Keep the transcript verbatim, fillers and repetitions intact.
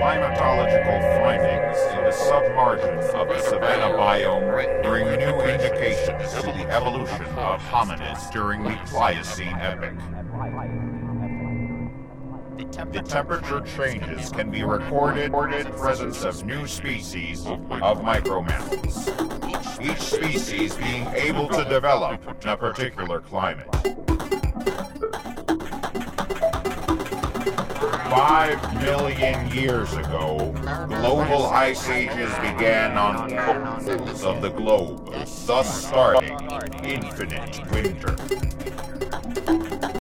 climatological findings in the submargin of the savanna biome bring new indications to the evolution of hominids during the Pliocene epoch. The temperature changes can be recorded in the presence of new species of micromammals, each species being able to develop in a particular climate. Five million years ago, global ice ages began on poles of the globe, thus starting infinite winter.